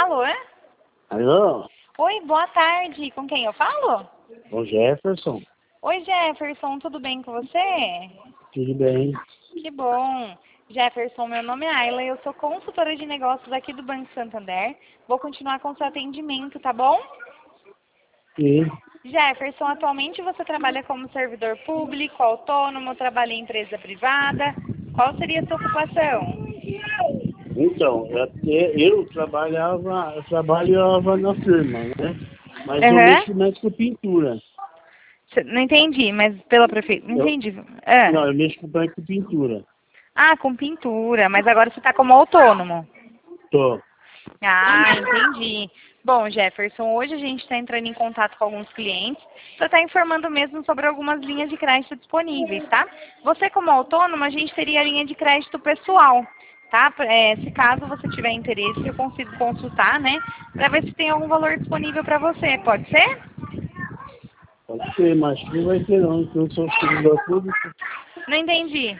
Alô? Alô? Oi, boa tarde. Com quem eu falo? O Jefferson. Oi, Jefferson. Tudo bem com você? Tudo bem? Que bom. Jefferson, meu nome é Ayla e eu sou consultora de negócios aqui do Banco Santander. Vou continuar com o seu atendimento, tá bom? Sim. Jefferson, atualmente você trabalha como servidor público, autônomo, trabalha em empresa privada. Qual seria a sua ocupação? Então, eu trabalhava na firma, né? Mas eu Aham. mexo mais com pintura. Não entendi, mas pela prefeitura. Não Eu, entendi. não, eu mexo mais com pintura. Ah, com pintura, mas agora você está como autônomo. Tô. Ah, entendi. Bom, Jefferson, hoje a gente está entrando em contato com alguns clientes para estar informando mesmo sobre algumas linhas de crédito disponíveis, tá? Você, como autônomo, a gente teria a linha de crédito pessoal, tá? Se caso você tiver interesse, eu consigo consultar, né? Para ver se tem algum valor disponível para você, pode ser? Pode ser, mas não vai ter não, porque eu sou servidor público. Não entendi.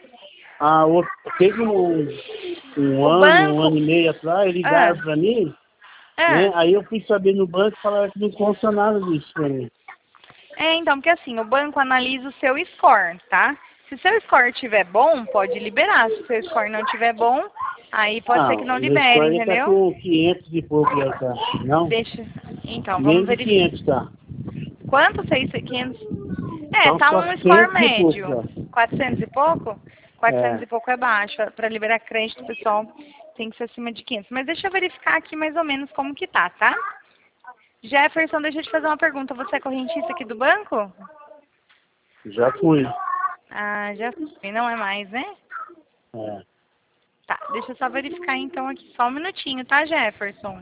Teve O um banco. ano e meio atrás, Ah, ligaram pra mim, ah. né? Aí eu fui saber no banco e falaram que não consta nada disso pra mim. Então, porque assim, o banco analisa o seu score, tá? Se o seu score estiver bom, pode liberar. Se o seu score não estiver bom, aí pode ser que não Meu libere, score tá entendeu? com 500 e pouco já tá. Não? Deixa. Então, vamos Menos de verificar. 500 tá. Quanto? 600? Tá uns Tá um score 400 e pouco médio. já. 400 e pouco? 400 É. e pouco é baixo. Para liberar crédito, pessoal, tem que ser acima de 500. Mas deixa eu verificar aqui mais ou menos como que tá? Jefferson, deixa eu te fazer uma pergunta. Você é correntista aqui do banco? Já fui. Ah, já foi. Não é mais, né? É. Tá, deixa eu só verificar então aqui, só um minutinho, tá, Jefferson?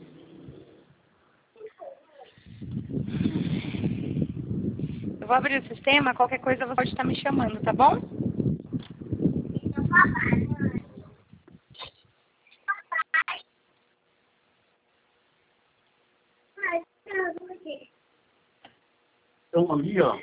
Eu vou abrir o sistema, qualquer coisa você pode estar me chamando, tá bom? Então ali, ó.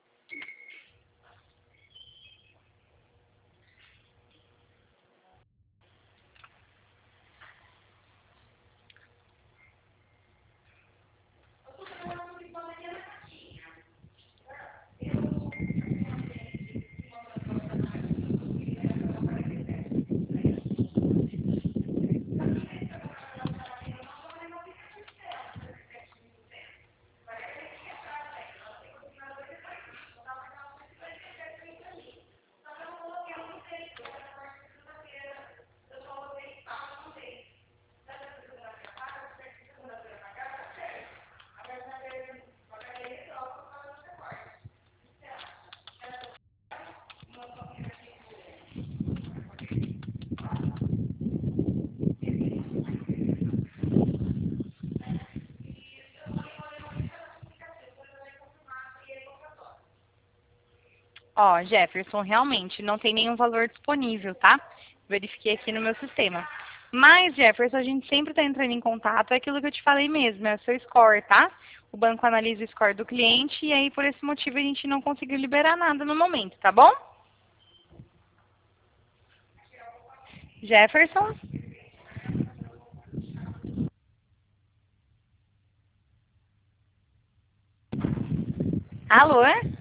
Ó, Jefferson, realmente não tem nenhum valor disponível, tá? Verifiquei aqui no meu sistema. Mas, Jefferson, a gente sempre está entrando em contato, é aquilo que eu te falei mesmo, é o seu score, tá? O banco analisa o score do cliente e aí, por esse motivo, a gente não conseguiu liberar nada no momento, tá bom? Jefferson? Alô?